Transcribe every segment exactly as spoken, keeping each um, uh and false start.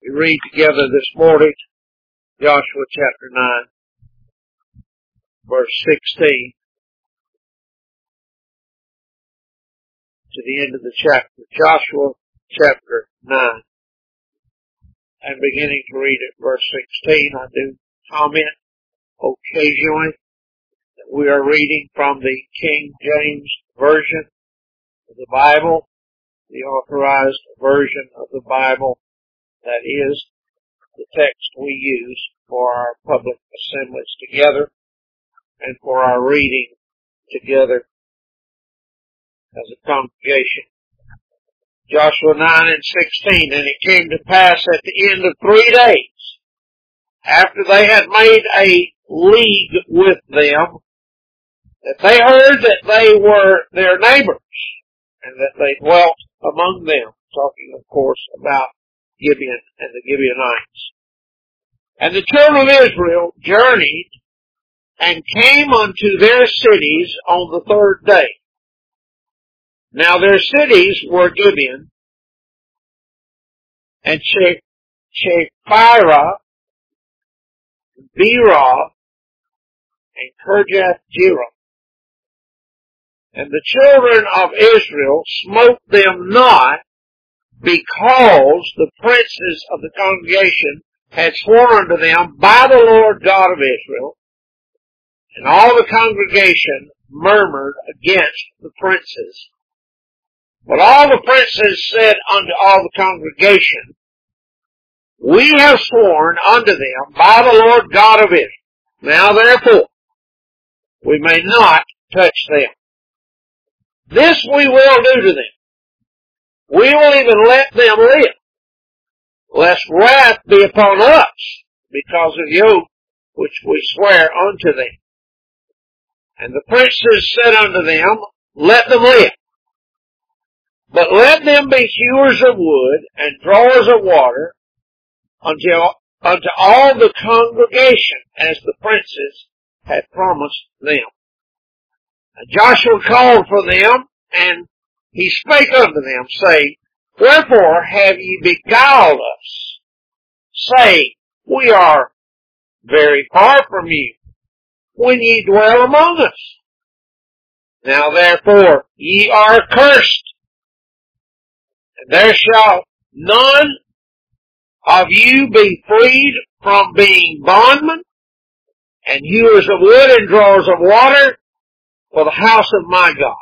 We read together this morning, Joshua chapter nine, verse sixteen, to the end of the chapter. Joshua chapter nine, and beginning to read at verse sixteen. I do comment occasionally that we are reading from the King James Version of the Bible, the authorized version of the Bible. That is the text we use for our public assemblies together and for our reading together as a congregation. Joshua nine and sixteen, and it came to pass at the end of three days, after they had made a league with them, that they heard that they were their neighbors, and that they dwelt among them, talking of course about Gibeon and the Gibeonites. And the children of Israel journeyed and came unto their cities on the third day. Now their cities were Gibeon and Chephirah, Beerah, and Kirjath-jearim. And the children of Israel smote them not, because the princes of the congregation had sworn unto them by the Lord God of Israel, and all the congregation murmured against the princes. But all the princes said unto all the congregation, We have sworn unto them by the Lord God of Israel. Now therefore, we may not touch them. This we will do to them. We will even let them live, lest wrath be upon us because of the oath which we swear unto them. And the princes said unto them, Let them live. But let them be hewers of wood and drawers of water unto, unto all the congregation, as the princes had promised them. And Joshua called for them, and he spake unto them, saying, Wherefore have ye beguiled us, saying, We are very far from you, when ye dwell among us? Now therefore ye are cursed, and there shall none of you be freed from being bondmen, and hewers of wood and drawers of water for the house of my God.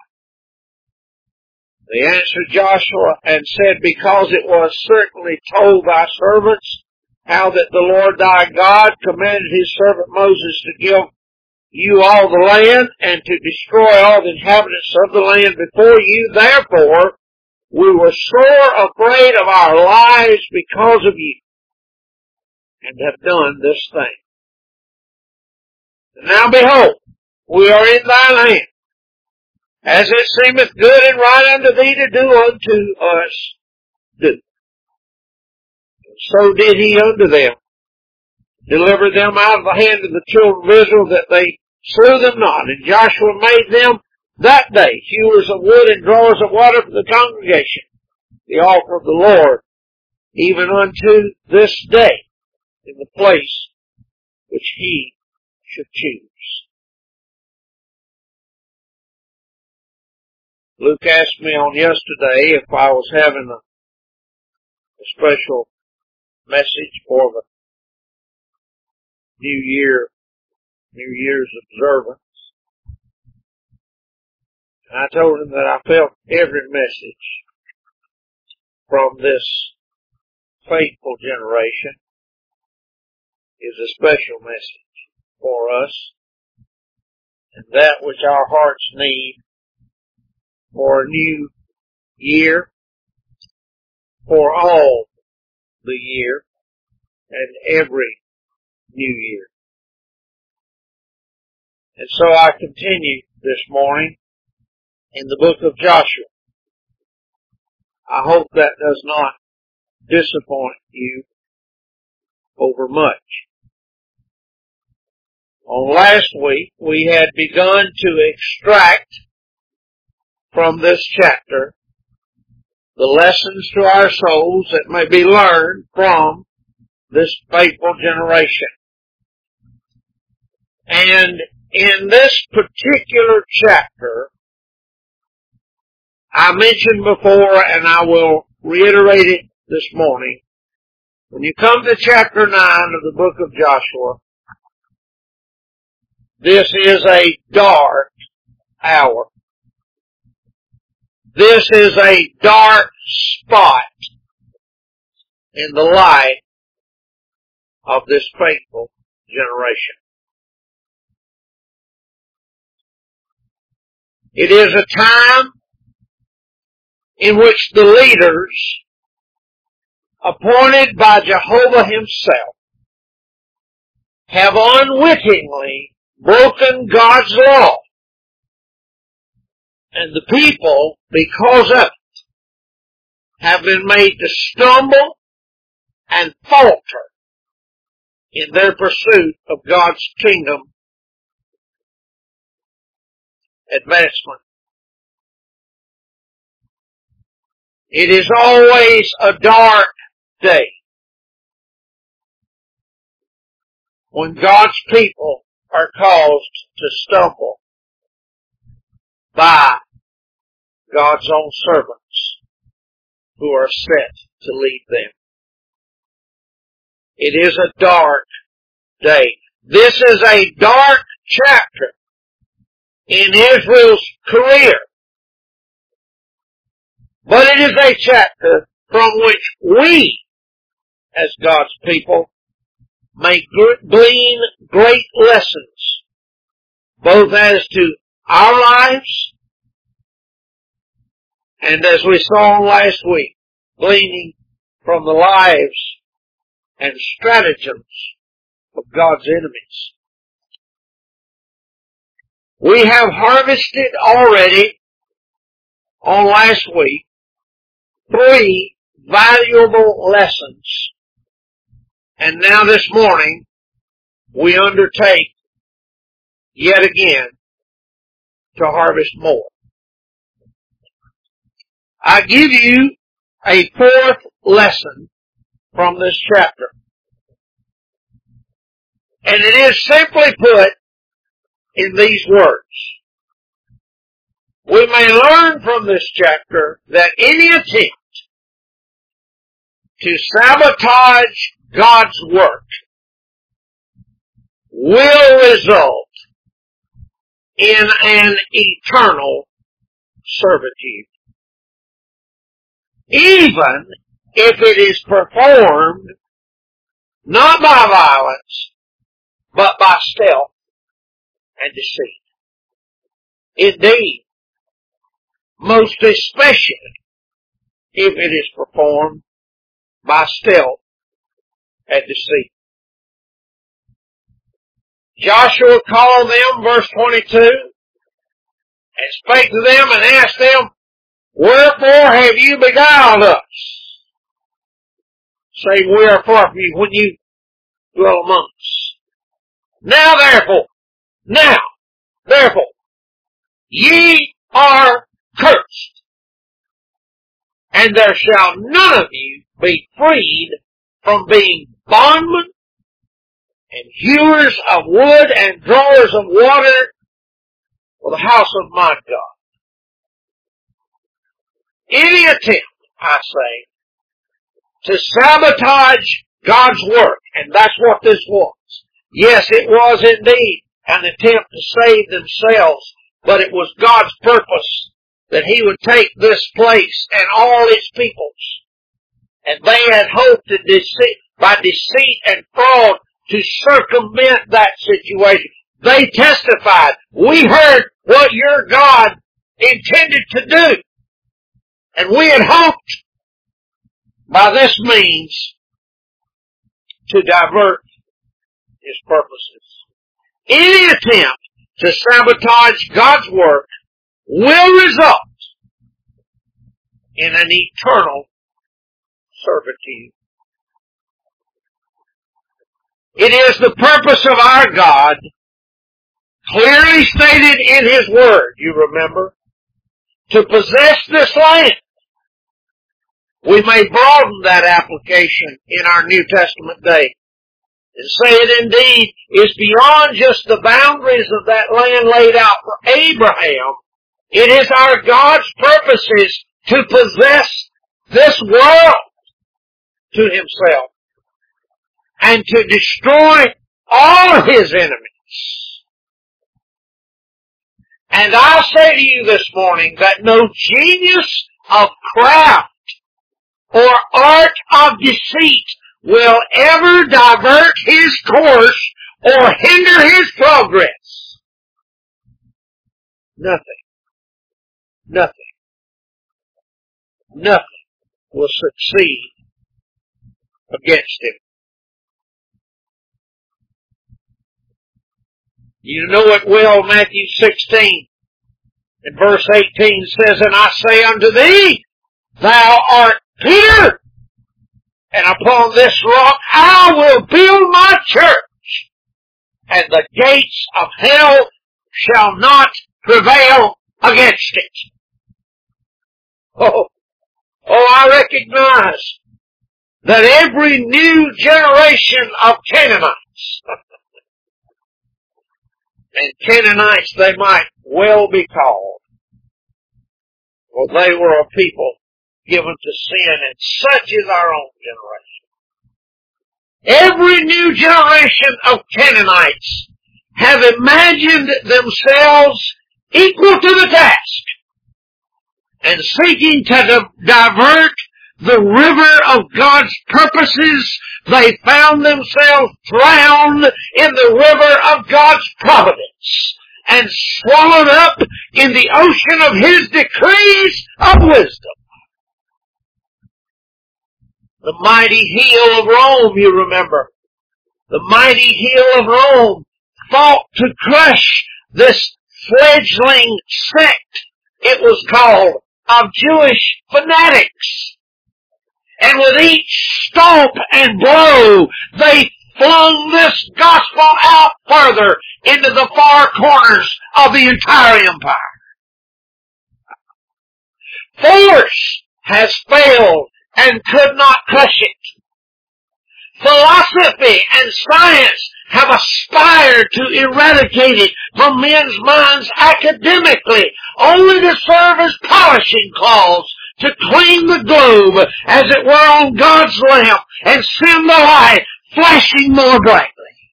They answered Joshua and said, Because it was certainly told thy servants how that the Lord thy God commanded his servant Moses to give you all the land and to destroy all the inhabitants of the land before you. Therefore, we were sore afraid of our lives because of you, and have done this thing. And now behold, we are in thy land, as it seemeth good and right unto thee to do unto us, do. And so did he unto them, deliver them out of the hand of the children of Israel, that they slew them not. And Joshua made them that day hewers of wood and drawers of water for the congregation, the altar of the Lord, even unto this day, in the place which he should choose. Luke asked me on yesterday if I was having a, a special message for the New Year, New Year's observance. And I told him that I felt every message from this faithful generation is a special message for us, and that which our hearts need for a new year, for all the year, and every new year. And so I continue this morning in the book of Joshua. I hope that does not disappoint you overmuch. On last week, we had begun to extract from this chapter the lessons to our souls that may be learned from this faithful generation. And in this particular chapter, I mentioned before, and I will reiterate it this morning, when you come to chapter nine of the book of Joshua, this is a dark hour. This is a dark spot in the life of this faithful generation. It is a time in which the leaders appointed by Jehovah himself have unwittingly broken God's law. And the people, because of it, have been made to stumble and falter in their pursuit of God's kingdom advancement. It is always a dark day when God's people are caused to stumble by God's own servants who are set to lead them. It is a dark day. This is a dark chapter in Israel's career. But it is a chapter from which we, as God's people, may glean great lessons, both as to our lives, and as we saw last week, gleaning from the lives and stratagems of God's enemies. We have harvested already on last week three valuable lessons. And now this morning we undertake yet again to harvest more. I give you a fourth lesson from this chapter. And it is simply put in these words. We may learn from this chapter that any attempt to sabotage God's work will result in an eternal servitude, even if it is performed not by violence, but by stealth and deceit. Indeed, most especially if it is performed by stealth and deceit. Joshua called them, verse twenty-two, and spake to them and asked them, wherefore have you beguiled us, saying, we are far from you when you dwell among us? Now therefore, now therefore, ye are cursed, and there shall none of you be freed from being bondmen and hewers of wood and drawers of water for the house of my God. Any attempt, I say, to sabotage God's work, and that's what this was. Yes, it was indeed an attempt to save themselves, but it was God's purpose that He would take this place and all its peoples. And they had hoped to deceive, by deceit and fraud to circumvent that situation. They testified, we heard what your God intended to do. And we had hoped by this means to divert His purposes. Any attempt to sabotage God's work will result in an eternal servitude. It is the purpose of our God, clearly stated in His Word, you remember, to possess this land we may broaden that application in our New Testament day and say it indeed is beyond just the boundaries of that land laid out for Abraham. It is our God's purposes to possess this world to Himself and to destroy all of His enemies. And I'll say to you this morning that no genius of craft or art of deceit will ever divert His course or hinder His progress. Nothing. Nothing. Nothing will succeed against Him. You know it well, Matthew sixteen and verse eighteen says, And I say unto thee, Thou art Peter, and upon this rock I will build my church, and the gates of hell shall not prevail against it. Oh, oh, I recognize that every new generation of Canaanites, and Canaanites they might well be called, for they were a people given to sin, and such is our own generation. Every new generation of Canaanites have imagined themselves equal to the task, and seeking to divert the river of God's purposes, they found themselves drowned in the river of God's providence and swallowed up in the ocean of His decrees of wisdom. The mighty heel of Rome, you remember. The mighty heel of Rome fought to crush this fledgling sect, it was called, of Jewish fanatics. And with each stomp and blow, they flung this gospel out further into the far corners of the entire empire. Force has failed and could not crush it. Philosophy and science have aspired to eradicate it from men's minds academically, only to serve as polishing cloths to clean the globe, as it were, on God's lamp and send the light flashing more brightly.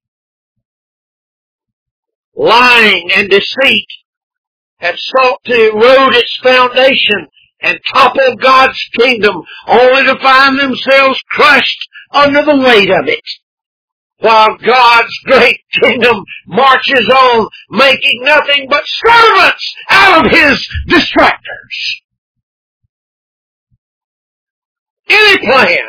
Lying and deceit have sought to erode its foundation and topple God's kingdom, only to find themselves crushed under the weight of it, while God's great kingdom marches on, making nothing but servants out of His distractors. Any plan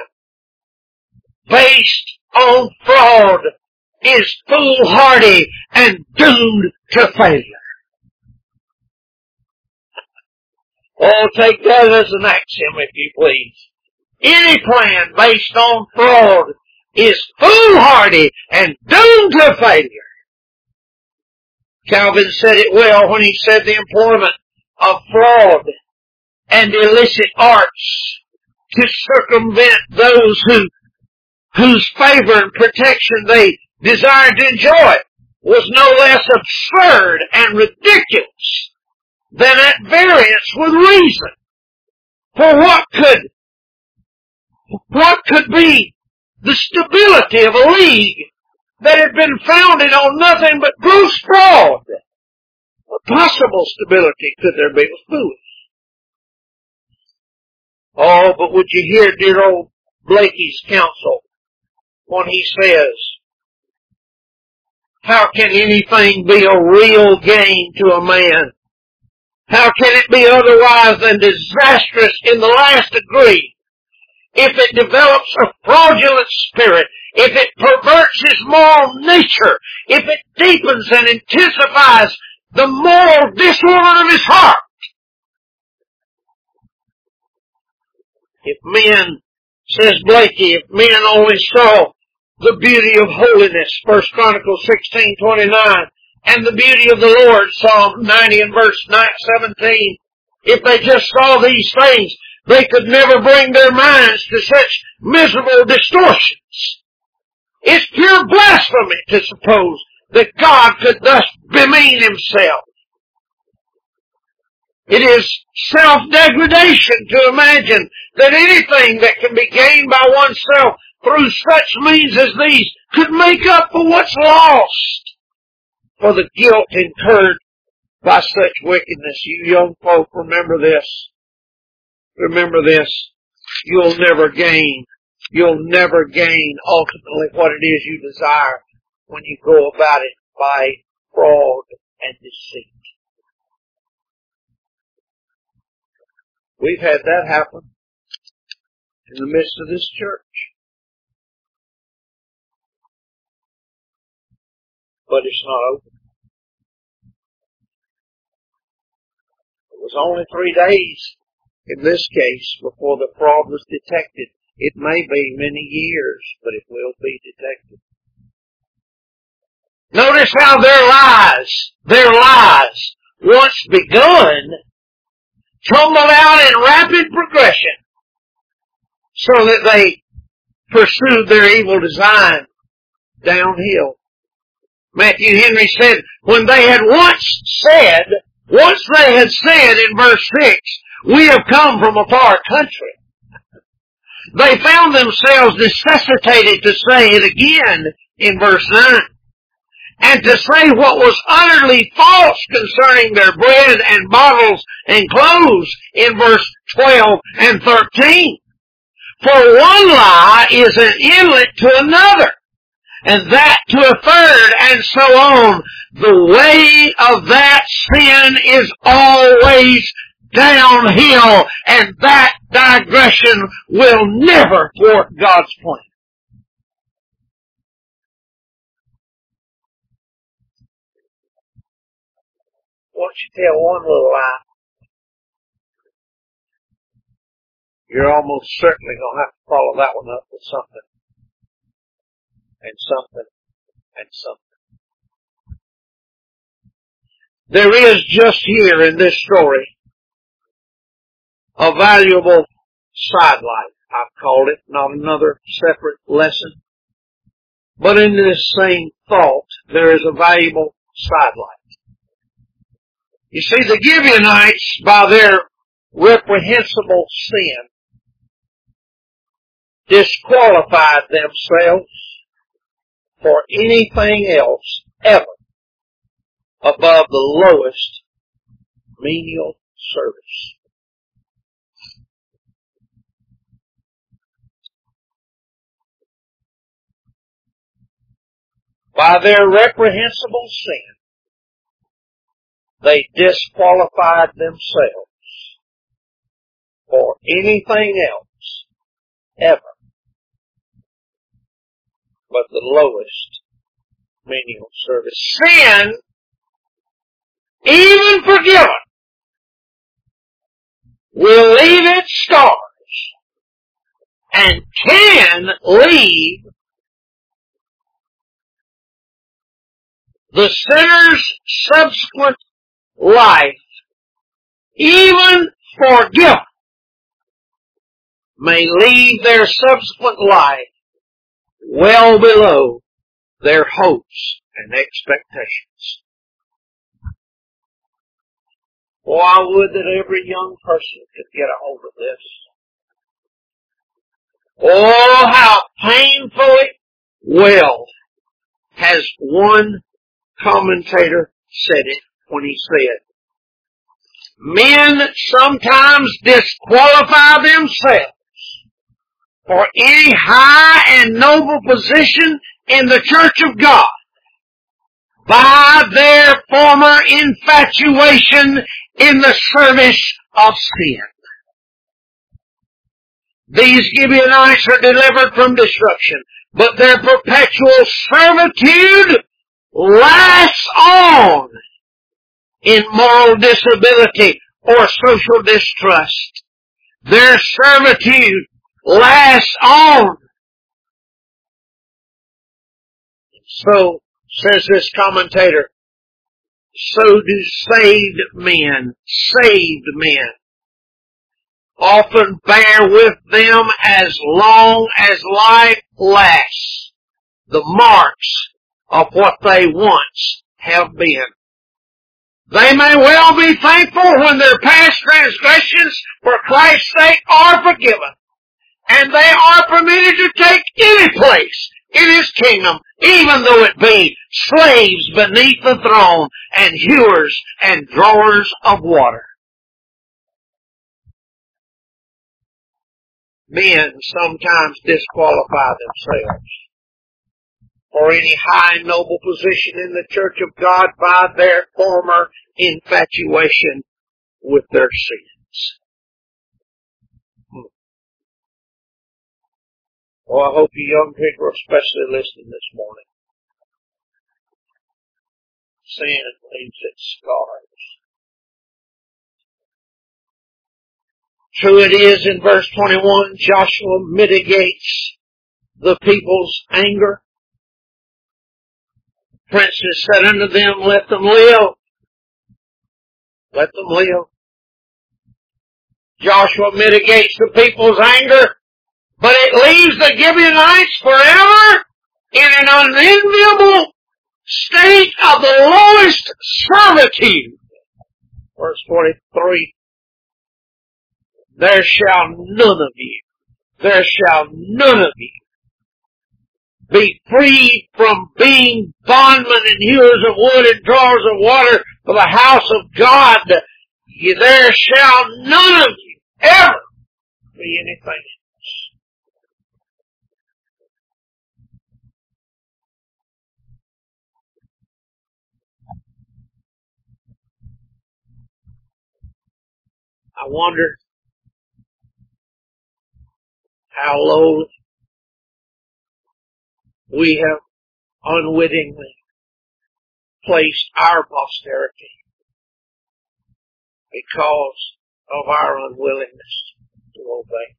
based on fraud is foolhardy and doomed to failure. Oh, take that as an axiom, if you please. Any plan based on fraud is foolhardy and doomed to failure. Calvin said it well when he said the employment of fraud and illicit arts to circumvent those who, whose favor and protection they desired to enjoy was no less absurd and ridiculous than at variance with reason. For what could, what could be the stability of a league that had been founded on nothing but gross fraud? What possible stability could there be? It was foolish. Oh, but would you hear dear old Blakey's counsel when he says, how can anything be a real gain to a man? How can it be otherwise than disastrous in the last degree if it develops a fraudulent spirit, if it perverts his moral nature, if it deepens and intensifies the moral disorder of his heart? If men, says Blakey, if men only saw the beauty of holiness, First Chronicles sixteen twenty-nine, and the beauty of the Lord, Psalm ninety and verse seventeen, if they just saw these things, They could never bring their minds to such miserable distortions. It's pure blasphemy to suppose that God could thus bemean Himself. It is self-degradation to imagine that anything that can be gained by oneself through such means as these could make up for what's lost, for the guilt incurred by such wickedness. You young folk, remember this. Remember this. You'll never gain. You'll never gain ultimately what it is you desire when you go about it by fraud and deceit. We've had that happen in the midst of this church. But it's not over. It was only three days in this case before the fraud was detected. It may be many years, but it will be detected. Notice how their lies, their lies, once begun, tumbled out in rapid progression so that they pursued their evil design downhill. Matthew Henry said, when they had once said, once they had said in verse six, we have come from a far country, they found themselves necessitated to say it again in verse nine. And to say what was utterly false concerning their bread and bottles and clothes in verse twelve and thirteen. For one lie is an inlet to another, and that to a third, and so on. The way of that sin is always downhill, and that digression will never thwart God's plan. Once you tell one little lie, you're almost certainly going to have to follow that one up with something, and something, and something. There is just here in this story a valuable sidelight, I've called it, not another separate lesson. But in this same thought, there is a valuable sidelight. You see, the Gibeonites, by their reprehensible sin, disqualified themselves for anything else ever above the lowest menial service. By their reprehensible sin, they disqualified themselves for anything else ever but the lowest menial service. Sin, even forgiven, will leave its scars and can leave the sinner's subsequent life, even forgiven, may leave their subsequent life well below their hopes and expectations. Oh, I would that every young person could get a hold of this. Oh, how painfully well has one commentator said it when he said, men sometimes disqualify themselves for any high and noble position in the church of God by their former infatuation in the service of sin. These Gibeonites are delivered from destruction, but their perpetual servitude lasts on in moral disability or social distrust. Their servitude lasts on. So, says this commentator, so do saved men, saved men, often bear with them as long as life lasts the marks of what they once have been. They may well be thankful when their past transgressions for Christ's sake are forgiven, and they are permitted to take any place in His kingdom, even though it be slaves beneath the throne and hewers and drawers of water. Men sometimes disqualify themselves for any high and noble position in the church of God by their former infatuation with their sins. Hmm. Oh, I hope you young people are especially listening this morning. Sin leaves its scars. True it is, in verse twenty-one, Joshua mitigates the people's anger. Princes said unto them, let them live. Let them live. Joshua mitigates the people's anger, but it leaves the Gibeonites forever in an unenviable state of the lowest servitude. Verse twenty-three, there shall none of you, there shall none of you be freed from being bondmen and hewers of wood and drawers of water for the house of God. There shall none of you ever be anything else. I wonder how low we have unwittingly placed our posterity because of our unwillingness to obey.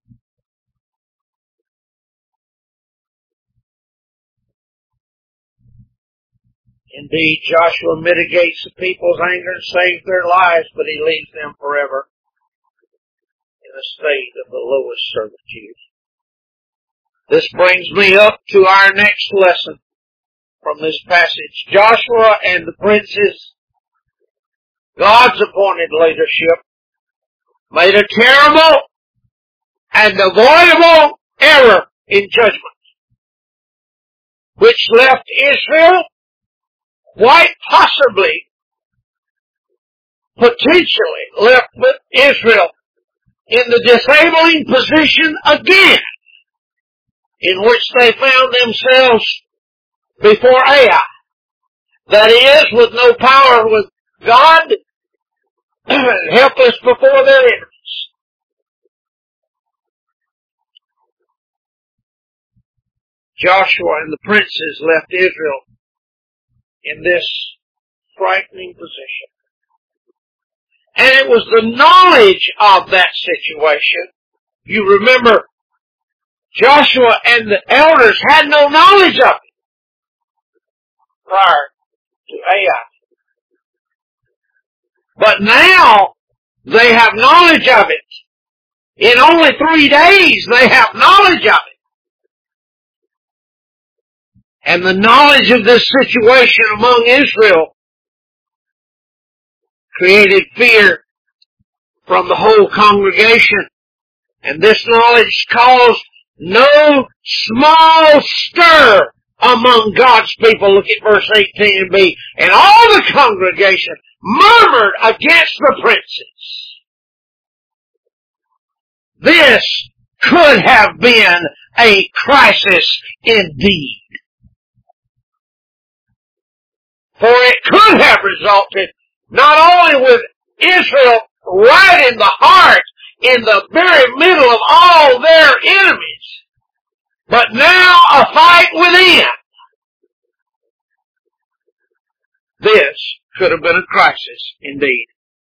Indeed, Joshua mitigates the people's anger and saves their lives, but he leaves them forever in a state of the lowest servitude. This brings me up to our next lesson from this passage. Joshua and the princes, God's appointed leadership, made a terrible and avoidable error in judgment, which left Israel quite possibly, potentially left Israel in the disabling position again in which they found themselves before Ai. That is, with no power with God, helpless before their enemies. Joshua and the princes left Israel in this frightening position. And it was the knowledge of that situation. You remember, Joshua and the elders had no knowledge of it prior to Ai. But now they have knowledge of it. In only three days they have knowledge of it. And the knowledge of this situation among Israel created fear from the whole congregation. And this knowledge caused no small stir among God's people. Look at verse eighteen b. And all the congregation murmured against the princes. This could have been a crisis indeed. For it could have resulted not only with Israel right in the heart, in the very middle of all their enemies, but now a fight within. This could have been a crisis indeed.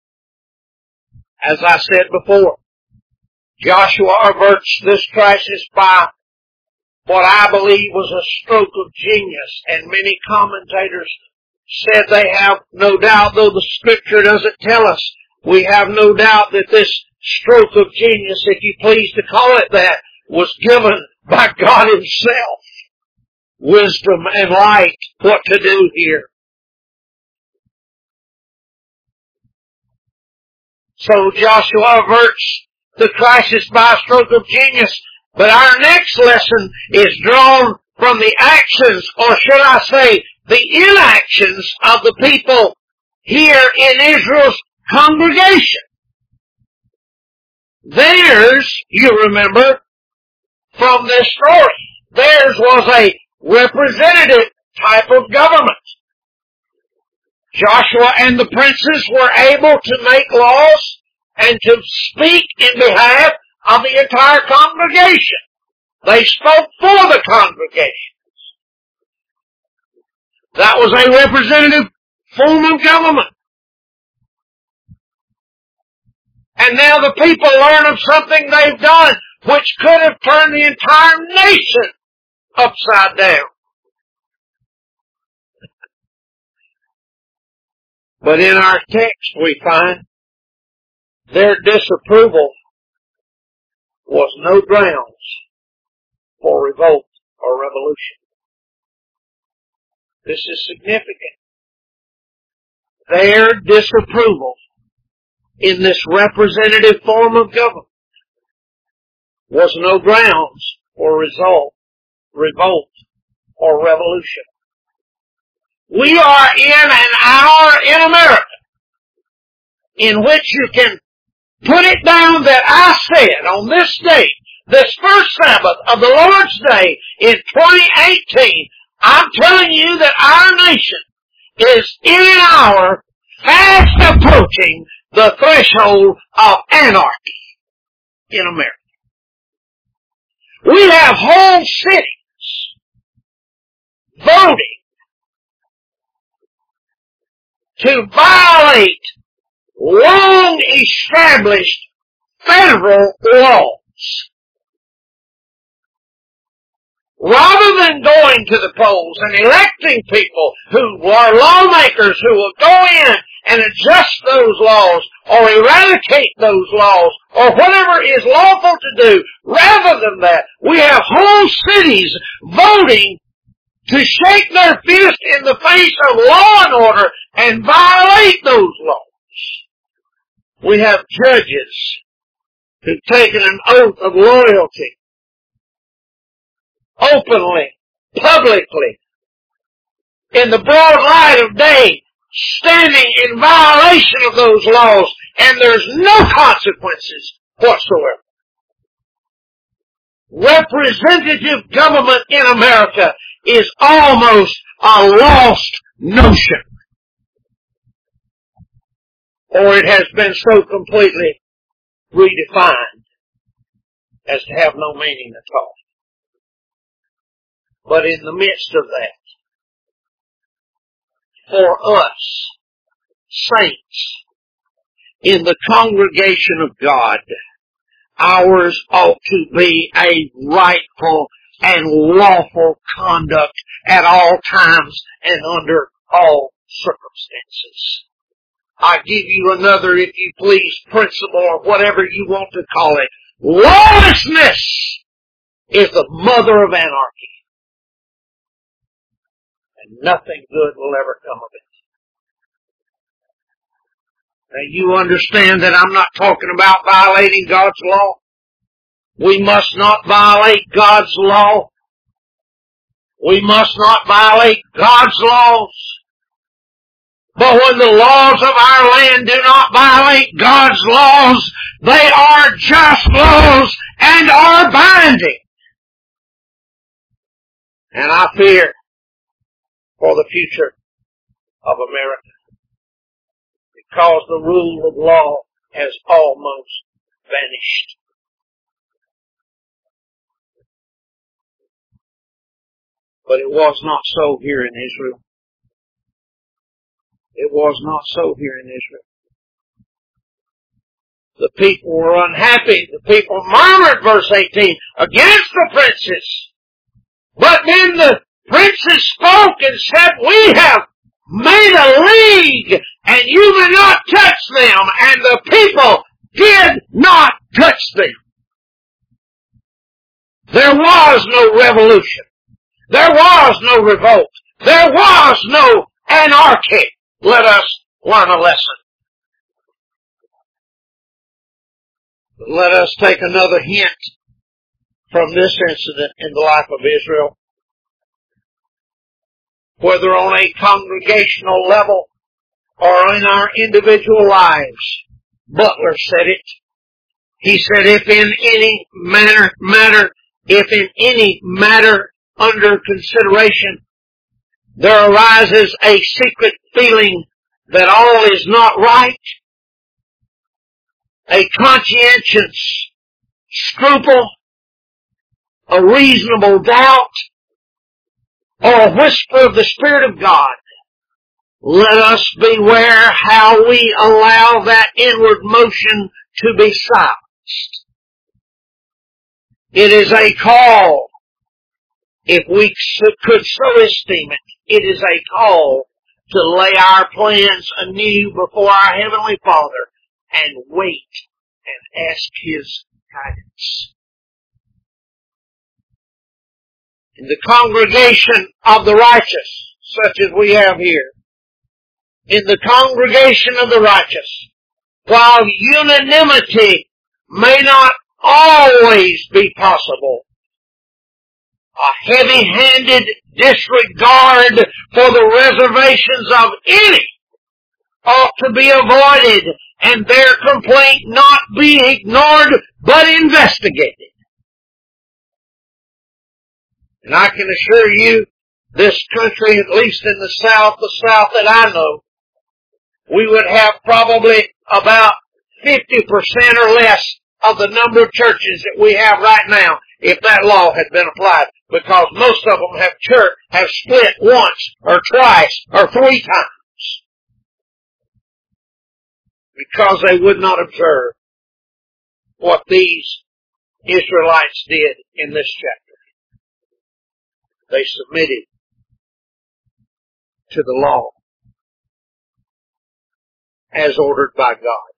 As I said before, Joshua averts this crisis by what I believe was a stroke of genius, and many commentators said they have no doubt, though the scripture doesn't tell us, we have no doubt that this stroke of genius, if you please to call it that, was given by God Himself. Wisdom and light, what to do here. So Joshua averts the crisis by a stroke of genius. But our next lesson is drawn from the actions, or should I say, the inactions of the people here in Israel's congregation. Theirs, you remember, from this story, theirs was a representative type of government. Joshua and the princes were able to make laws and to speak in behalf of the entire congregation. They spoke for the congregation. That was a representative form of government. And now the people learn of something they've done which could have turned the entire nation upside down. But in our text we find their disapproval was no grounds for revolt or revolution. This is significant. Their disapproval in this representative form of government was no grounds for result, revolt or revolution. We are in an hour in America in which you can put it down that I said on this day, this first Sabbath of the Lord's Day in twenty eighteen, I'm telling you that our nation is in an hour fast approaching the threshold of anarchy in America. We have whole cities voting to violate long established federal laws. Rather than going to the polls and electing people who are lawmakers who will go in and adjust those laws or eradicate those laws or whatever is lawful to do, rather than that, we have whole cities voting to shake their fist in the face of law and order and violate those laws. We have judges who've taken an oath of loyalty openly, publicly, in the broad light of day, standing in violation of those laws, and there's no consequences whatsoever. Representative government in America is almost a lost notion. Or it has been so completely redefined as to have no meaning at all. But in the midst of that, for us, saints, in the congregation of God, ours ought to be a rightful and lawful conduct at all times and under all circumstances. I give you another, if you please, principle or whatever you want to call it. Lawlessness is the mother of anarchy. And nothing good will ever come of it. Now you understand that I'm not talking about violating God's law. We must not violate God's law. We must not violate God's laws. But when the laws of our land do not violate God's laws, they are just laws and are binding. And I fear for the future of America, because the rule of law has almost vanished. But it was not so here in Israel. It was not so here in Israel. The people were unhappy. The people murmured, verse eighteen, against the princes. But then the princes spoke and said, we have made a league, and you may not touch them. And the people did not touch them. There was no revolution. There was no revolt. There was no anarchy. Let us learn a lesson. Let us take another hint from this incident in the life of Israel. Whether on a congregational level or in our individual lives, Butler said it. He said, if in any manner, matter, if in any matter under consideration, there arises a secret feeling that all is not right, a conscientious scruple, a reasonable doubt, or a whisper of the Spirit of God, let us beware how we allow that inward motion to be silenced. It is a call, if we could so esteem it, it is a call to lay our plans anew before our Heavenly Father and wait and ask His guidance. In the congregation of the righteous, such as we have here, in the congregation of the righteous, while unanimity may not always be possible, a heavy-handed disregard for the reservations of any ought to be avoided, and their complaint not be ignored but investigated. And I can assure you, this country, at least in the South, the South that I know, we would have probably about fifty percent or less of the number of churches that we have right now if that law had been applied. Because most of them have church, have split once or twice or three times. Because they would not observe what these Israelites did in this chapter. They submitted to the law as ordered by God.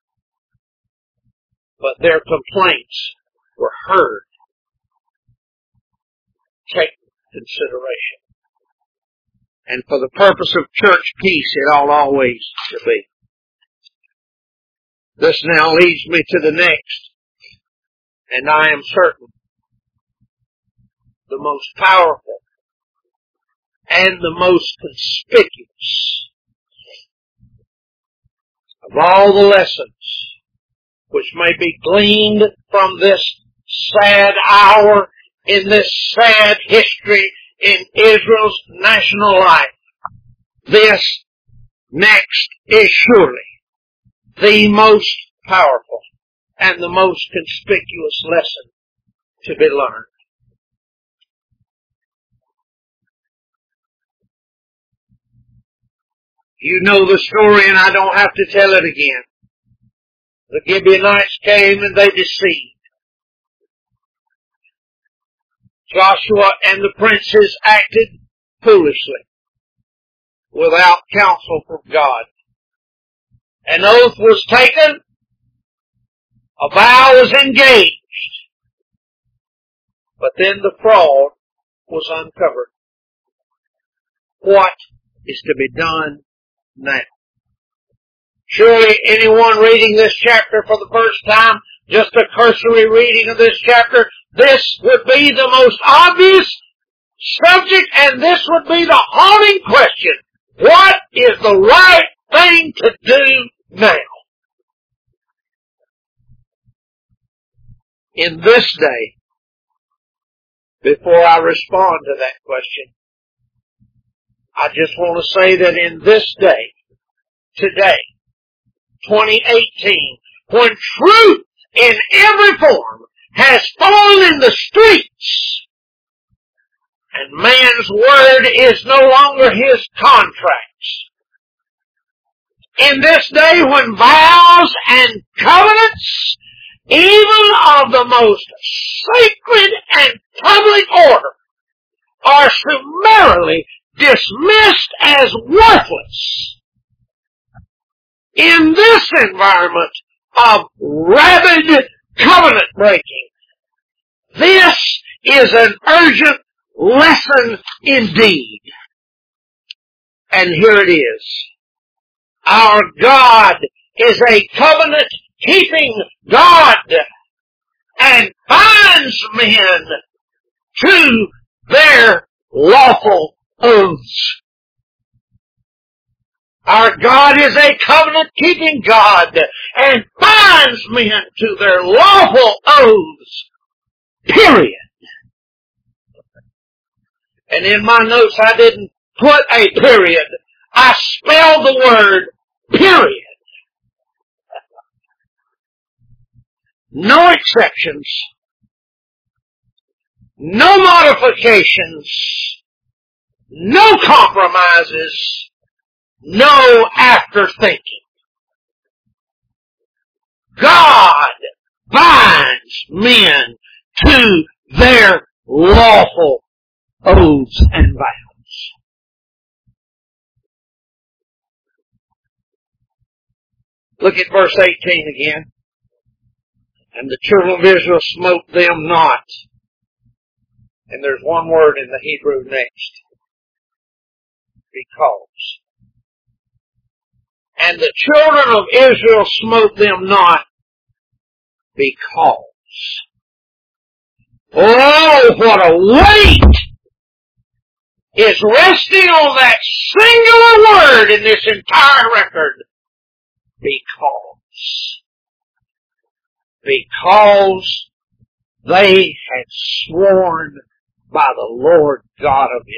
But their complaints were heard, taken into consideration. And for the purpose of church peace, it ought always to be. This now leads me to the next, and I am certain the most powerful and the most conspicuous of all the lessons which may be gleaned from this sad hour in this sad history in Israel's national life. This next is surely the most powerful and the most conspicuous lesson to be learned. You know the story, and I don't have to tell it again. The Gibeonites came and they deceived. Joshua and the princes acted foolishly, without counsel from God. An oath was taken, a vow was engaged, but then the fraud was uncovered. What is to be done now? Surely anyone reading this chapter for the first time, just a cursory reading of this chapter, this would be the most obvious subject, and this would be the haunting question. What is the right thing to do now? In this day, before I respond to that question, I just want to say that in this day, today, twenty eighteen, when truth in every form has fallen in the streets, and man's word is no longer his contracts. In this day when vows and covenants, even of the most sacred and public order, are summarily dismissed as worthless. In this environment of rabid covenant breaking. This is an urgent lesson indeed. And here it is. Our God is a covenant-keeping God and binds men to their lawful oaths. Our God is a covenant-keeping God and binds men to their lawful oaths. Period. And in my notes I didn't put a period. I spelled the word period. No exceptions. No modifications. No compromises. No after-thinking. God binds men to their lawful oaths and vows. Look at verse eighteen again. And the children of Israel smote them not. And there's one word in the Hebrew next. Because. And the children of Israel smote them not because. Oh, what a weight is resting on that singular word in this entire record. Because. Because they had sworn by the Lord God of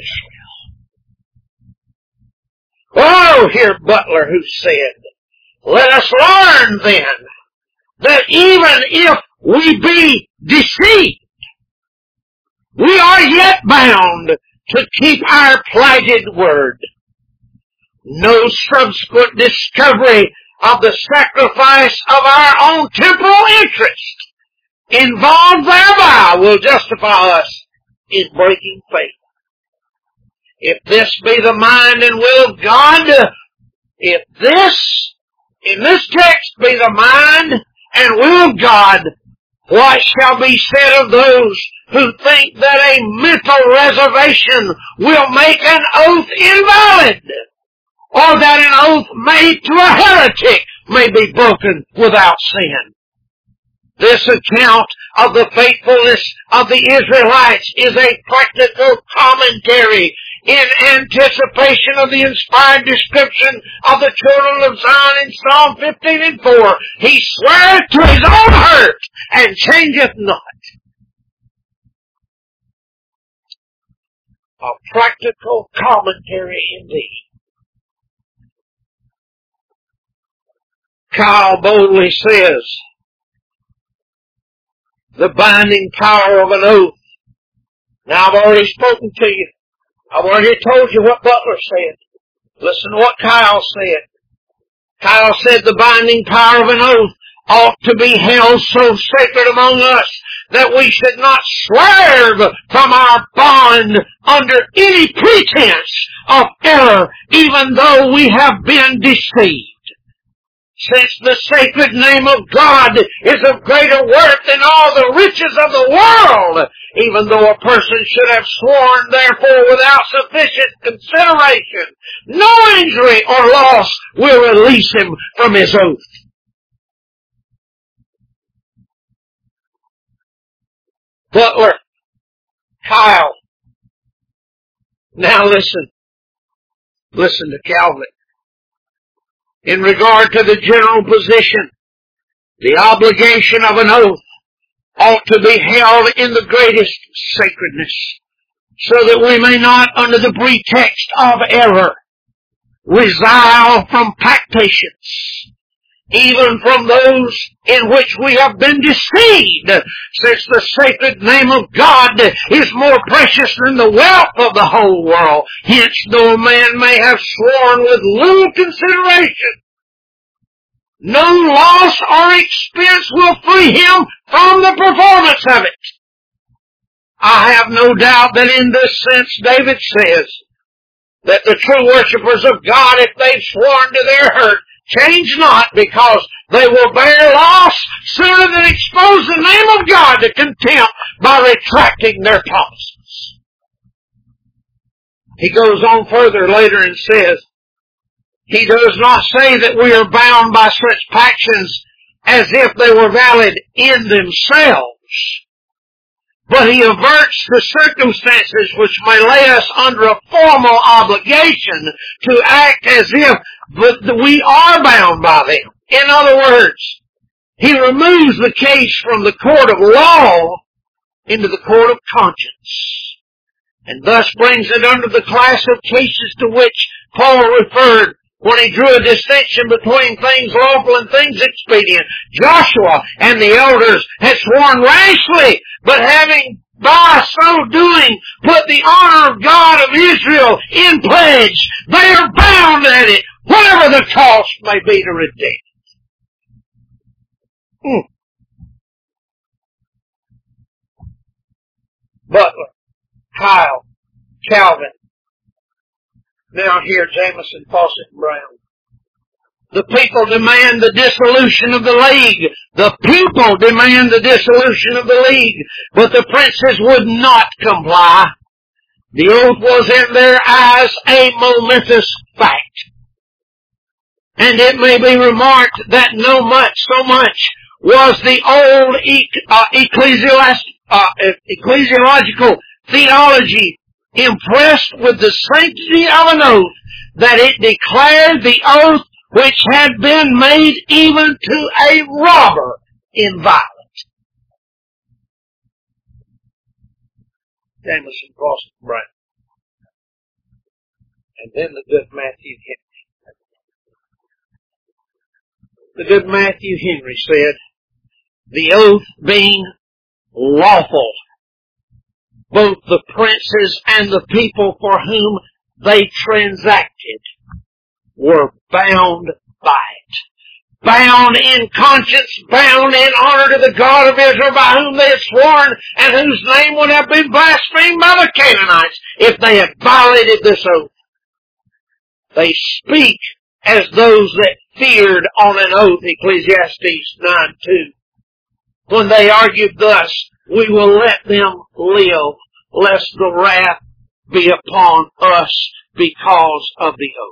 Israel. Oh, here Butler who said, let us learn then that even if we be deceived, we are yet bound to keep our plighted word. No subsequent discovery of the sacrifice of our own temporal interest involved thereby will justify us in breaking faith. If this be the mind and will of God, if this, in this text, be the mind and will of God, what shall be said of those who think that a mental reservation will make an oath invalid, or that an oath made to a heretic may be broken without sin? This account of the faithfulness of the Israelites is a practical commentary in anticipation of the inspired description of the children of Zion in Psalm fifteen and four. He sweareth to his own hurt and changeth not. A practical commentary indeed. Kyle boldly says, the binding power of an oath. Now I've already spoken to you. I've already told you what Butler said. Listen to what Kyle said. Kyle said the binding power of an oath ought to be held so sacred among us that we should not swerve from our bond under any pretense of error, even though we have been deceived. Since the sacred name of God is of greater worth than all the riches of the world, even though a person should have sworn therefore without sufficient consideration, no injury or loss will release him from his oath. Butler, Kyle, now listen. Listen to Calvin. In regard to the general position, the obligation of an oath ought to be held in the greatest sacredness, so that we may not, under the pretext of error, resile from pactations, even from those in which we have been deceived, since the sacred name of God is more precious than the wealth of the whole world. Hence, though a man may have sworn with little consideration, no loss or expense will free him from the performance of it. I have no doubt that in this sense David says that the true worshipers of God, if they've sworn to their hurt, Change not, because they will bear loss sooner than expose the name of God to contempt by retracting their promises. He goes on further later and says, he does not say that we are bound by such pactions as if they were valid in themselves, but he averts the circumstances which may lay us under a formal obligation to act as if we are bound by them. In other words, he removes the case from the court of law into the court of conscience, and thus brings it under the class of cases to which Paul referred when he drew a distinction between things lawful and things expedient. Joshua and the elders had sworn rashly, but having by so doing put the honor of God of Israel in pledge, they are bound at it, whatever the cost may be to redeem. Hmm. Butler, Kyle, Calvin, now here Jamison, Fawcett, and Brown. The people demand the dissolution of the league. The people demand the dissolution of the league. But the princes would not comply. The oath was in their eyes a momentous fact. And it may be remarked that no much, so much was the old e- uh, ecclesiast- uh, ecclesiological theology impressed with the sanctity of an oath that it declared the oath which had been made even to a robber inviolate. Jamison, Fawcett, and Brown. And then the good Matthew Henry. The good Matthew Henry said, the oath being lawful, both the princes and the people for whom they transacted were bound by it. Bound in conscience, bound in honor to the God of Israel by whom they had sworn and whose name would have been blasphemed by the Canaanites if they had violated this oath. They speak as those that feared on an oath, Ecclesiastes nine two. When they argued thus, we will let them live, lest the wrath be upon us because of the oath.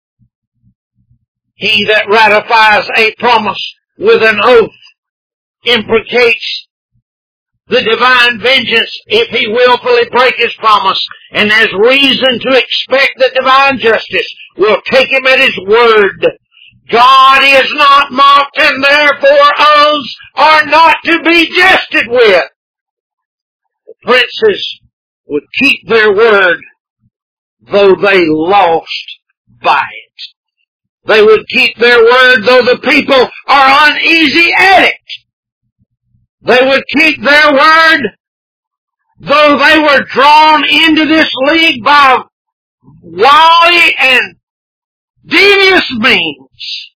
He that ratifies a promise with an oath imprecates the divine vengeance if he willfully break his promise, and has reason to expect that divine justice will take him at his word. God is not mocked, and therefore oaths are not to be jested with. The princes would keep their word, though they lost by it. They would keep their word, though the people are uneasy at it. They would keep their word, though they were drawn into this league by wily and devious means.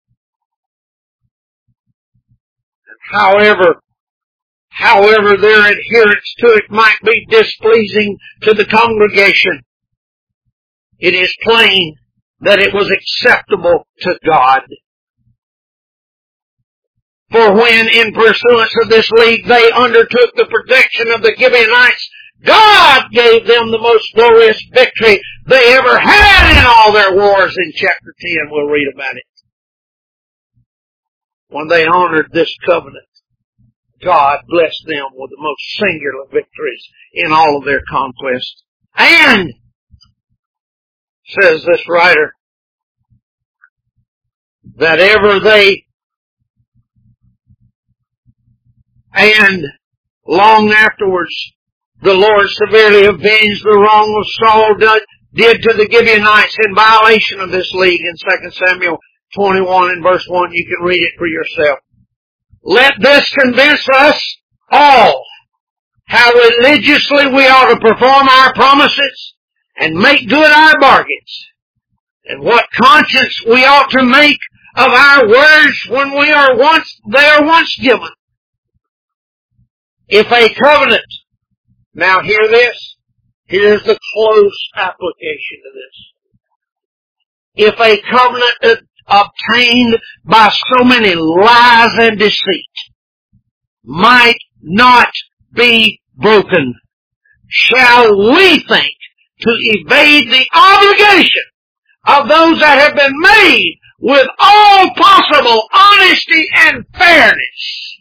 And however, however their adherence to it might be displeasing to the congregation, it is plain that it was acceptable to God. For when, in pursuance of this league, they undertook the protection of the Gibeonites, God gave them the most glorious victory they ever had in all their wars. In chapter ten, we'll read about it. When they honored this covenant, God blessed them with the most singular victories in all of their conquests. And, says this writer, that ever they, and long afterwards, the Lord severely avenged the wrong of Saul did to the Gibeonites in violation of this league in Second Samuel twenty-one and verse one. You can read it for yourself. Let this convince us all how religiously we ought to perform our promises and make good our bargains, and what conscience we ought to make of our words when we are once, they are once given. If a covenant, now hear this, here's the close application to this. If a covenant obtained by so many lies and deceit might not be broken, shall we think to evade the obligation of those that have been made with all possible honesty and fairness?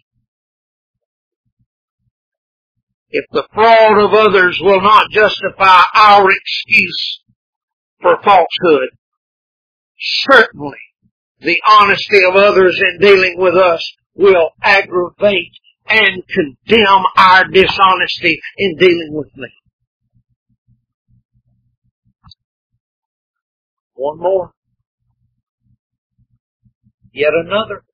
If the fraud of others will not justify our excuse for falsehood, certainly the honesty of others in dealing with us will aggravate and condemn our dishonesty in dealing with me. One more. Yet another.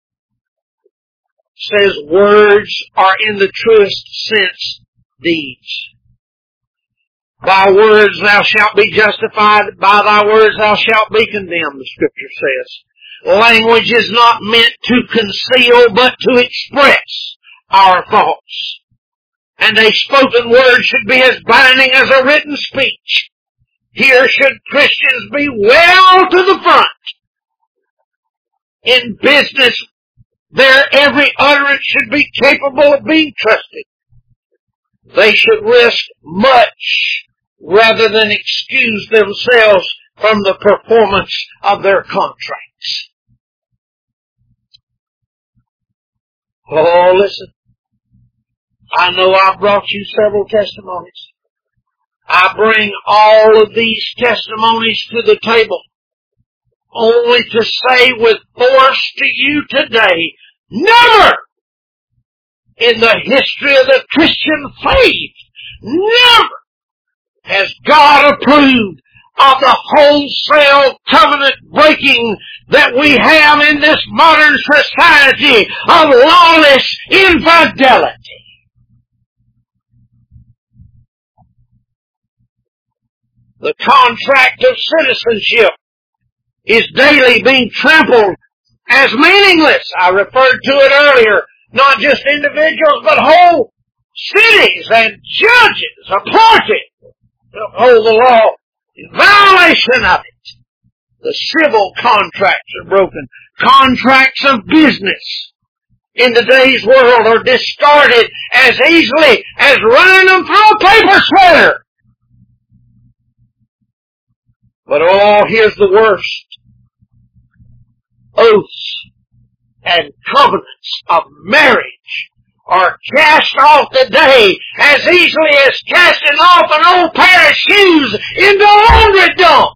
Says words are in the truest sense deeds. By words thou shalt be justified, by thy words thou shalt be condemned, the Scripture says. Language is not meant to conceal, but to express our thoughts. And a spoken word should be as binding as a written speech. Here should Christians be well to the front. In business, their every utterance should be capable of being trusted. They should risk much rather than excuse themselves from the performance of their contracts. Oh, listen. I know I've brought you several testimonies. I bring all of these testimonies to the table only to say with force to you today, never in the history of the Christian faith, never has God approved of the wholesale covenant breaking that we have in this modern society of lawless infidelity. The contract of citizenship is daily being trampled as meaningless. I referred to it earlier. Not just individuals, but whole cities and judges appointed to uphold the law in violation of it. The civil contracts are broken. Contracts of business in today's world are discarded as easily as running them through a paper shredder. But oh, here's the worst. Oaths and covenants of marriage are cast off today as easily as casting off an old pair of shoes into a laundry dump.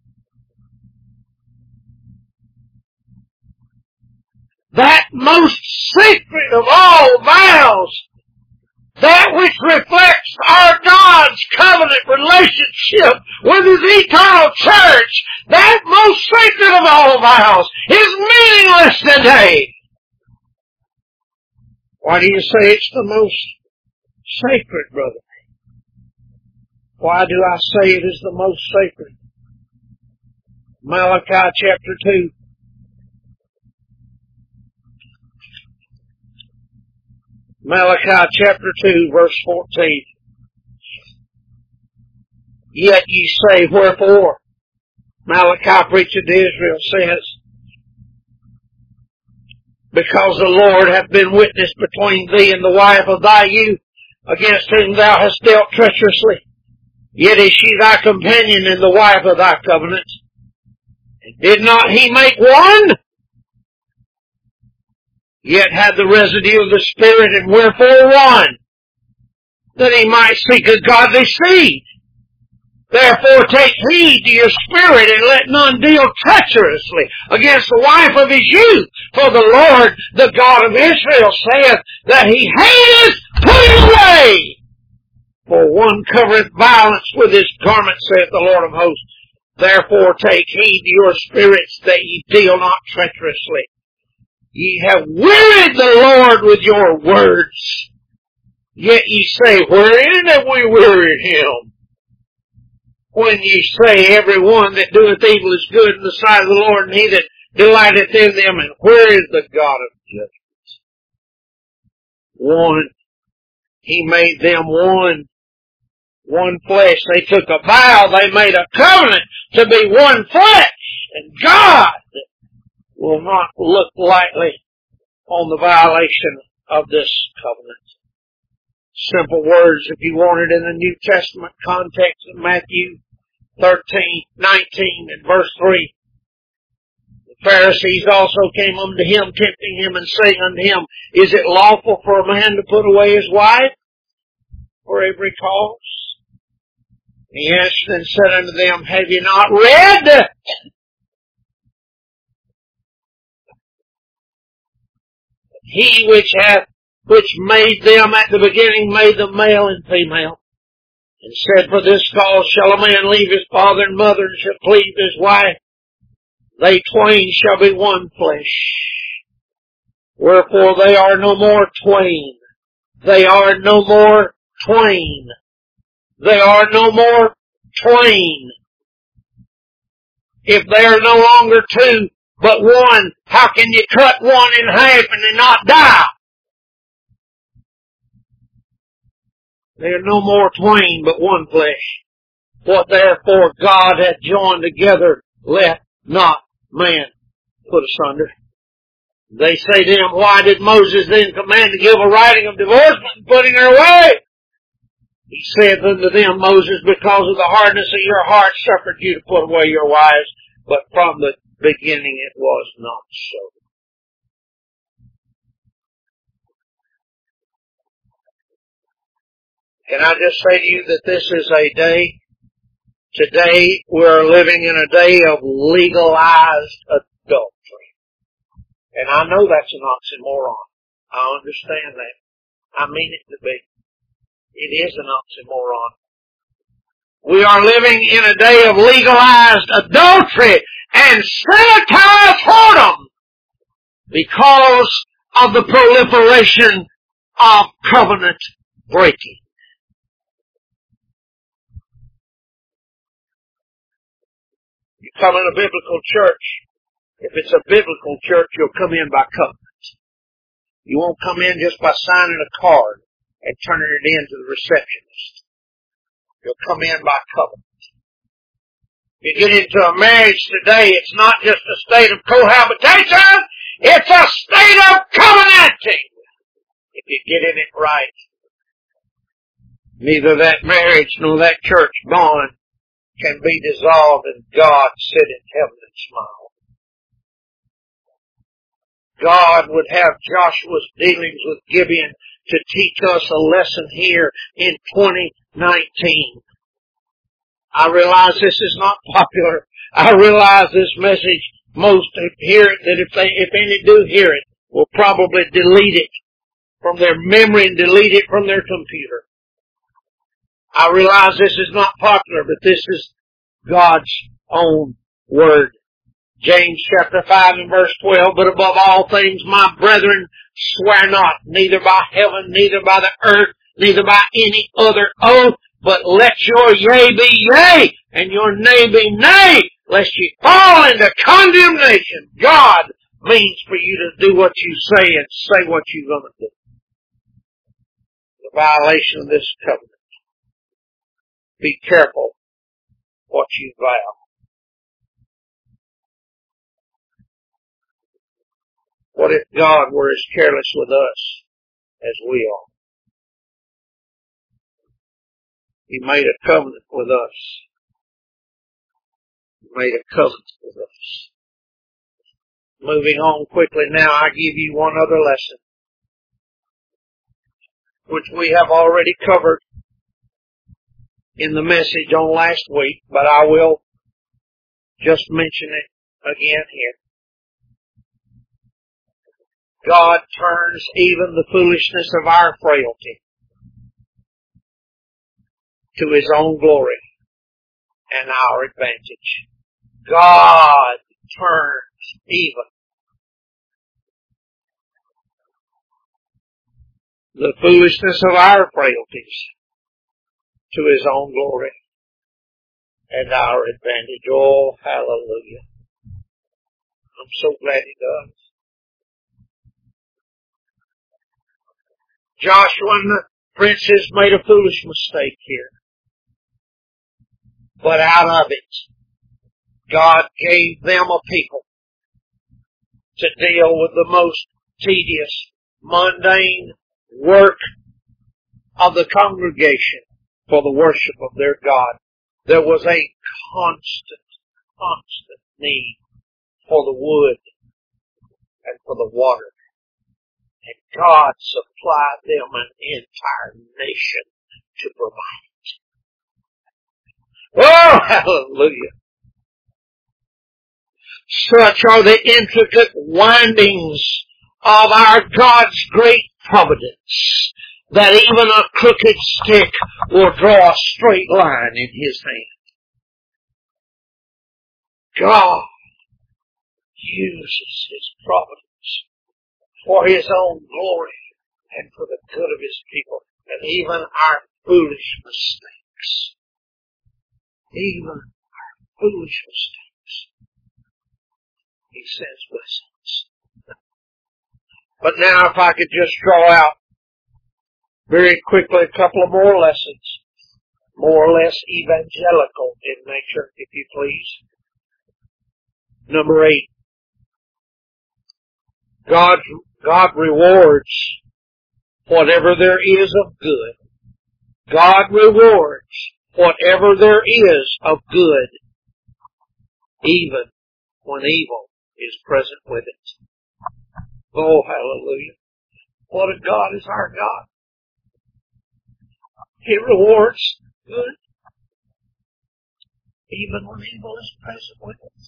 That most sacred of all vows, that which reflects our God's covenant relationship with His eternal church, that most sacred of all vows, is meaningless today. Why do you say it's the most sacred, brother? Why do I say it is the most sacred? Malachi chapter two. Malachi chapter two, verse fourteen. Yet ye say, wherefore? Malachi preaching to Israel says, because the Lord hath been witness between thee and the wife of thy youth, against whom thou hast dealt treacherously. Yet is she thy companion and the wife of thy covenant. And did not he make one? Yet had the residue of the Spirit, and wherefore one? That he might seek a godly seed. Therefore take heed to your spirit, and let none deal treacherously against the wife of his youth. For the Lord, the God of Israel, saith that he hateth putting away. For one covereth violence with his garment, saith the Lord of hosts. Therefore take heed to your spirits, that ye deal not treacherously. Ye have wearied the Lord with your words. Yet ye say, wherein have we wearied him? When ye say, every one that doeth evil is good in the sight of the Lord, and he that delighteth in them, and where is the God of judgment? One. He made them one. One flesh. They took a vow. They made a covenant to be one flesh. And God will not look lightly on the violation of this covenant. Simple words, if you want it in the New Testament context of Matthew thirteen, nineteen, and verse three. The Pharisees also came unto him, tempting him, and saying unto him, Is it lawful for a man to put away his wife for every cause? He answered and said unto them, Have you not read? He which hath, which made them at the beginning, made them male and female, and said, For this cause shall a man leave his father and mother, and shall cleave to his wife. They twain shall be one flesh. Wherefore they are no more twain. They are no more twain. They are no more twain. If they are no longer two, but one, how can you cut one in half and then not die? They are no more twain, but one flesh. What therefore God hath joined together, let not man put asunder. They say to him, Why did Moses then command to give a writing of divorcement and putting her away? He saith unto them, Moses, because of the hardness of your heart, suffered you to put away your wives, but from the beginning it was not so. Can I just say to you that this is a day, today we're living in a day of legalized adultery. And I know that's an oxymoron. I understand that. I mean it to be. It is an oxymoron. We are living in a day of legalized adultery and sanitized whoredom because of the proliferation of covenant breaking. You come in a biblical church. If it's a biblical church, you'll come in by covenant. You won't come in just by signing a card and turning it in to the receptionist. You'll come in by covenant. If you get into a marriage today, it's not just a state of cohabitation, it's a state of covenanting. If you get in it right. Neither that marriage nor that church bond can be dissolved and God sit in heaven and smile. God would have Joshua's dealings with Gibeon to teach us a lesson here in twenty nineteen. I realize this is not popular. I realize this message, most hear it, that if they, if any do hear it, will probably delete it from their memory and delete it from their computer. I realize this is not popular, but this is God's own word. James chapter five and verse twelve, But above all things, my brethren, swear not, neither by heaven, neither by the earth, neither by any other oath, but let your yea be yea, and your nay be nay, lest ye fall into condemnation. God means for you to do what you say and say what you're going to do. The violation of this covenant. Be careful what you vow. What if God were as careless with us as we are? He made a covenant with us. He made a covenant with us. Moving on quickly now, I give you one other lesson, which we have already covered in the message on last week, but I will just mention it again here. God turns even the foolishness of our frailty to His own glory and our advantage. God turns even the foolishness of our frailties to His own glory and our advantage. Oh, hallelujah. I'm so glad He does. Joshua and the princes made a foolish mistake here. But out of it, God gave them a people to deal with the most tedious, mundane work of the congregation for the worship of their God. There was a constant, constant need for the wood and for the water. And God supplied them an entire nation to provide it. Oh, hallelujah. Such are the intricate windings of our God's great providence, that even a crooked stick will draw a straight line in His hand. God uses His providence for His own glory and for the good of His people, and even our foolish mistakes. Even our foolish mistakes. He sends blessings. But now if I could just draw out very quickly a couple of more lessons, more or less evangelical in nature, if you please. Number eight. God, God rewards whatever there is of good. God rewards whatever there is of good, even when evil is present with it. Oh, hallelujah. What a God is our God. He rewards good, even when evil is present with it.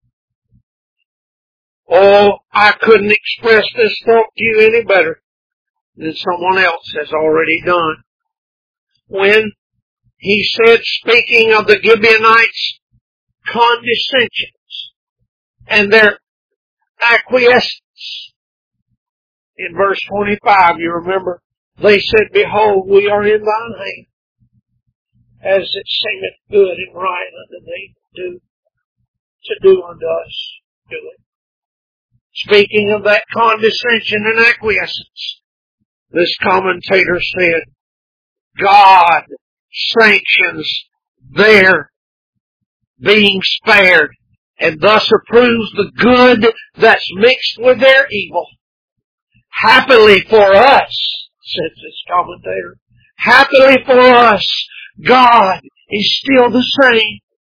Oh, I couldn't express this thought to you any better than someone else has already done. When he said, speaking of the Gibeonites' condescensions and their acquiescence, in verse twenty-five, you remember, they said, behold, we are in thine hand, as it seemeth good and right unto thee to, to do unto us. Do it. Speaking of that condescension and acquiescence, this commentator said, God sanctions their being spared and thus approves the good that's mixed with their evil. Happily for us, says this commentator, happily for us, God is still the same.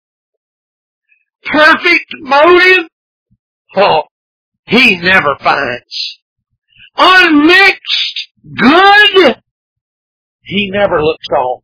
Perfect motive? Oh, He never finds. Unmixed good? He never looks on.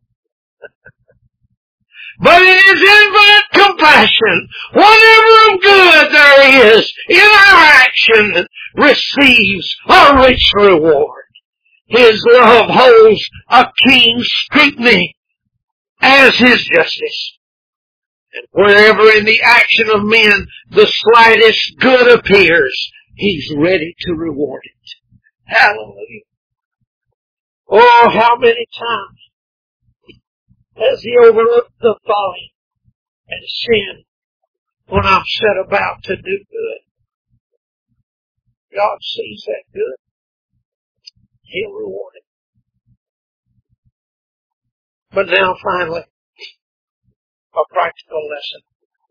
But in His infinite compassion, whatever of good there is in our action receives a rich reward. His love holds a keen scrutiny as His justice. And wherever in the action of men the slightest good appears, He's ready to reward it. Hallelujah. Oh, how many times has He overlooked the folly and sin when I'm set about to do good? God sees that good. He'll reward it. But now finally, a practical lesson.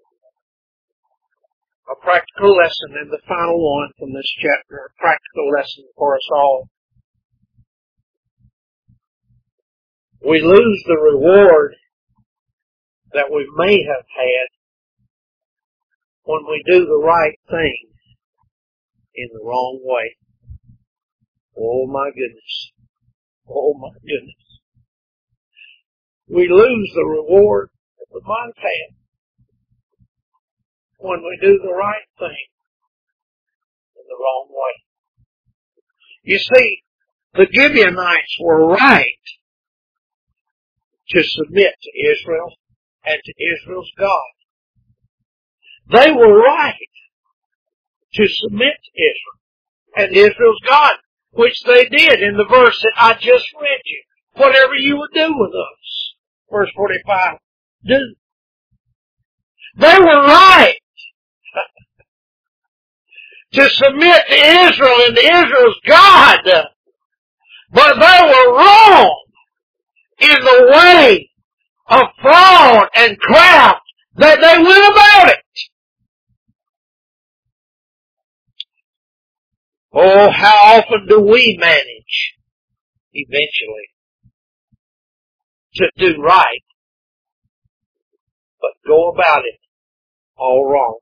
A practical lesson, and the final one from this chapter, a practical lesson for us all. We lose the reward that we may have had when we do the right thing in the wrong way. Oh my goodness. Oh my goodness. We lose the reward that we might have had when we do the right thing in the wrong way. You see, the Gibeonites were right to submit to Israel and to Israel's God. They were right to submit to Israel and Israel's God, which they did in the verse that I just read you. Whatever you would do with us. Verse forty-five, do. They were right to submit to Israel and to Israel's God, but they were wrong in the way of fraud and craft that they went about it. Oh, how often do we manage, eventually, to do right, but go about it all wrong.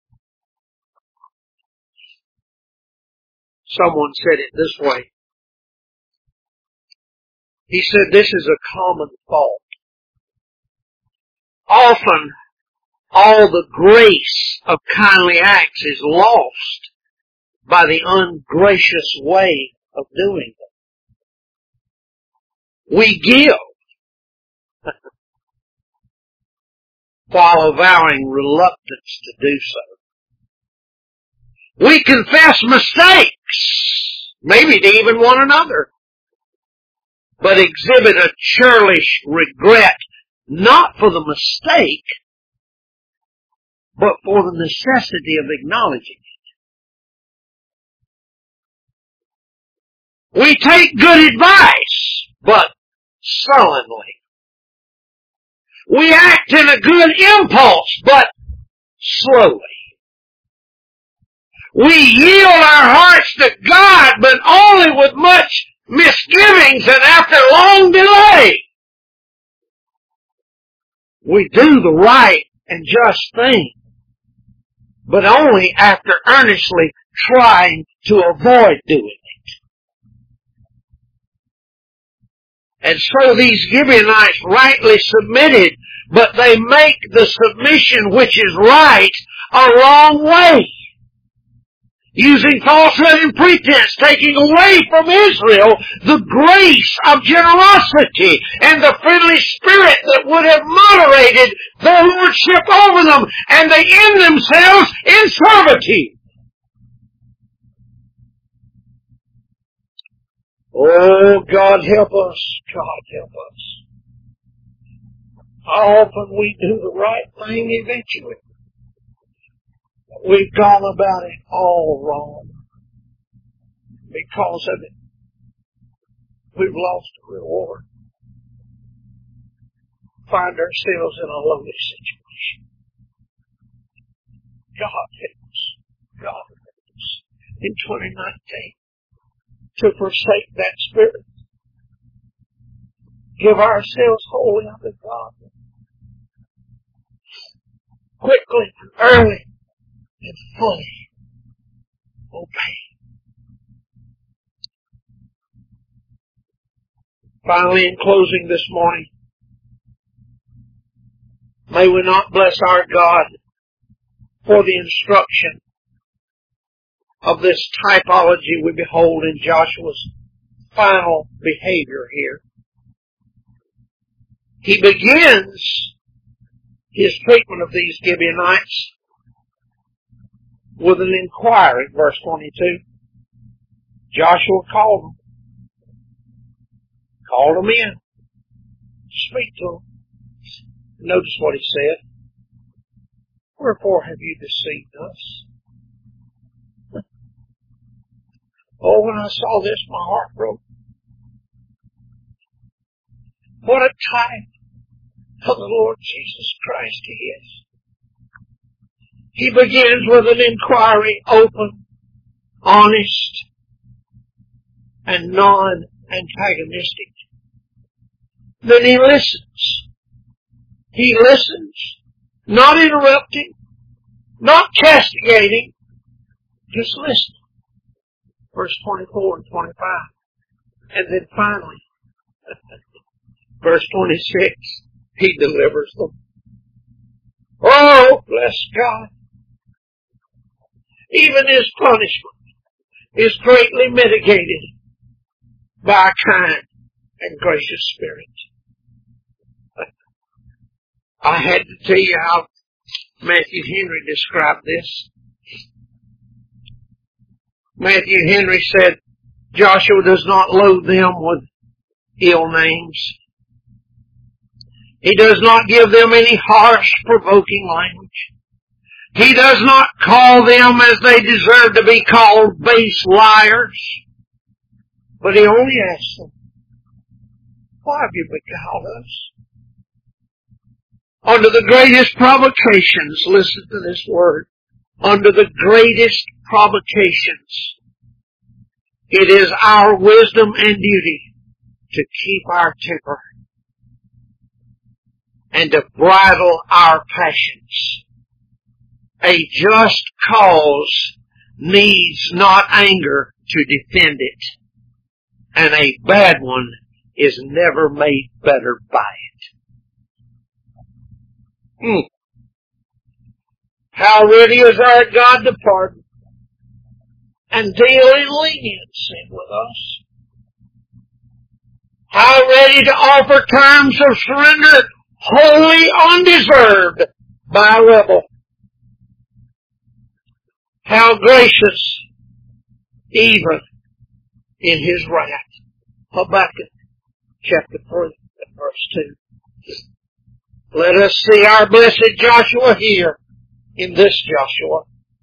Someone said it this way. He said this is a common fault. Often, all the grace of kindly acts is lost by the ungracious way of doing them. We give while avowing reluctance to do so. We confess mistakes, maybe to even one another, but exhibit a churlish regret, not for the mistake, but for the necessity of acknowledging it. We take good advice, but sullenly. We act in a good impulse, but slowly. We yield our hearts to God, but only with much misgivings and after long delay. We do the right and just thing, but only after earnestly trying to avoid doing it. And so these Gibeonites rightly submitted, but they make the submission which is right a wrong way, using falsehood and pretense, taking away from Israel the grace of generosity and the friendly spirit that would have moderated their lordship over them, and they end themselves in servitude. Oh, God help us. God help us. How often we do the right thing eventually. We've gone about it all wrong. Because of it, we've lost the reward. Find ourselves in a lonely situation. God help us. God help us. In twenty nineteen, to forsake that spirit. Give ourselves wholly unto God. Quickly, early, and fully obey. Finally, in closing this morning, may we not bless our God for the instruction of this typology we behold in Joshua's final behavior here. He begins his treatment of these Gibeonites with an inquiry, verse twenty-two. Joshua called them. Called them in. Speak to them. Notice what he said. Wherefore have you deceived us? Oh, when I saw this, my heart broke. What a type of the Lord Jesus Christ He is. He begins with an inquiry, open, honest, and non-antagonistic. Then he listens. He listens, not interrupting, not castigating, just listening. Verse twenty-four and twenty-five. And then finally, verse twenty-six, he delivers them. Oh, bless God. Even his punishment is greatly mitigated by a kind and gracious spirit. I had to tell you how Matthew Henry described this. Matthew Henry said, Joshua does not load them with ill names. He does not give them any harsh, provoking language. He does not call them as they deserve to be called, base liars. But he only asks them, why have you beguiled us? Under the greatest provocations, listen to this word, under the greatest provocations, It is our wisdom and duty to keep our temper and to bridle our passions. A just cause needs not anger to defend it, and a bad one is never made better by it. Hmm. How ready is our God to pardon and deal in leniency with us. How ready to offer terms of surrender wholly undeserved by a rebel. How gracious even in His wrath. Habakkuk chapter three and verse two. Let us see our blessed Joshua here in this Joshua.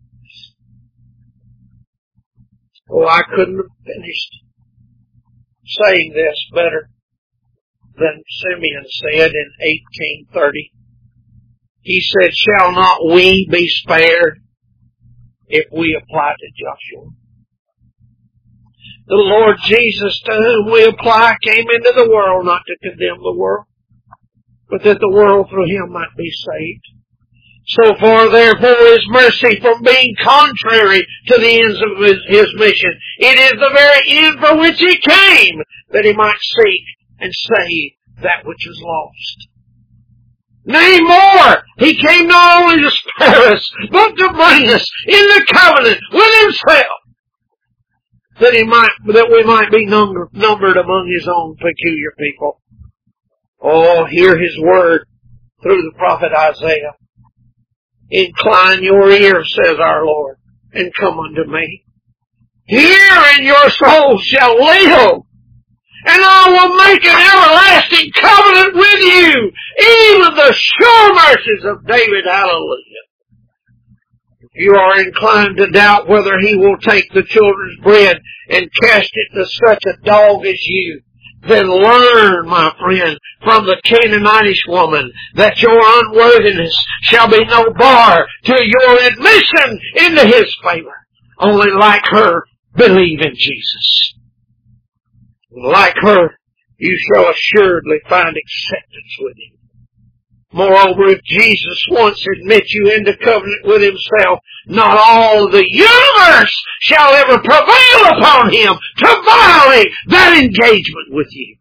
Oh, I couldn't have finished saying this better than Simeon said in eighteen thirty. He said, shall not we be spared if we apply to Joshua? The Lord Jesus, to whom we apply, came into the world not to condemn the world, but that the world through Him might be saved. So far, therefore, His mercy from being contrary to the ends of His, his mission. It is the very end for which He came, that He might seek and save that which is lost. Nay, more! He came not only to spare us, but to bring us in the covenant with Himself, that He might, that we might be number, numbered among His own peculiar people. Oh, hear His word through the prophet Isaiah. Incline your ear, says our Lord, and come unto me. Hear, and your soul shall live, and I will make an everlasting covenant with you, even the sure mercies of David. Hallelujah. If you are inclined to doubt whether He will take the children's bread and cast it to such a dog as you, then learn, my friend, from the Canaanitish woman that your unworthiness shall be no bar to your admission into His favor. Only like her, believe in Jesus. Like her, you shall assuredly find acceptance with Him. Moreover, if Jesus once admits you into covenant with Himself, not all the universe shall ever prevail upon Him to violate that engagement with you.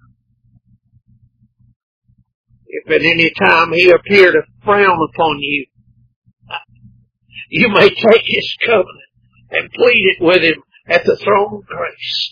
If at any time He appear to frown upon you, you may take His covenant and plead it with Him at the throne of grace.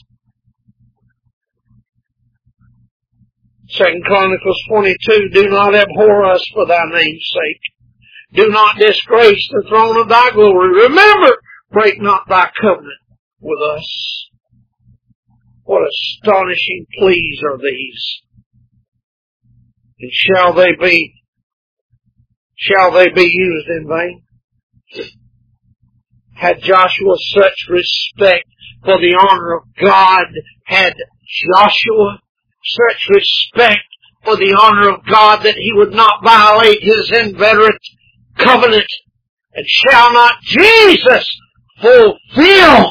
Second Chronicles twenty-two, do not abhor us for Thy name's sake. Do not disgrace the throne of Thy glory. Remember, break not Thy covenant with us. What astonishing pleas are these. And shall they be, shall they be used in vain? Had Joshua such respect for the honor of God, had Joshua such respect for the honor of God that he would not violate His inveterate covenant, and shall not Jesus fulfill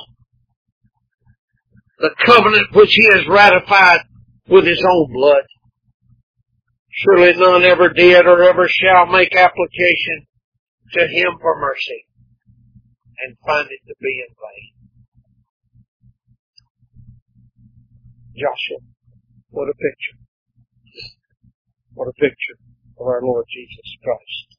the covenant which He has ratified with His own blood? Surely none ever did or ever shall make application to Him for mercy and find it to be in vain. Joshua. What a picture. What a picture of our Lord Jesus Christ.